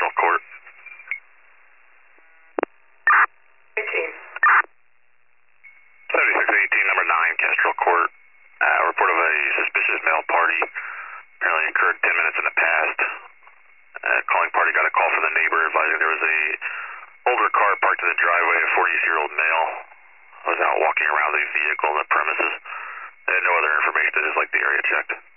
Kestrel Court. 18. 7618, number 9, Kestrel Court. Report of a suspicious male party. Apparently occurred 10 minutes in the past. Calling party got a call from the neighbor advising there was a older car parked in the driveway. A 40-year-old male was out walking around the vehicle on the premises. They had no other information. They just like the area checked.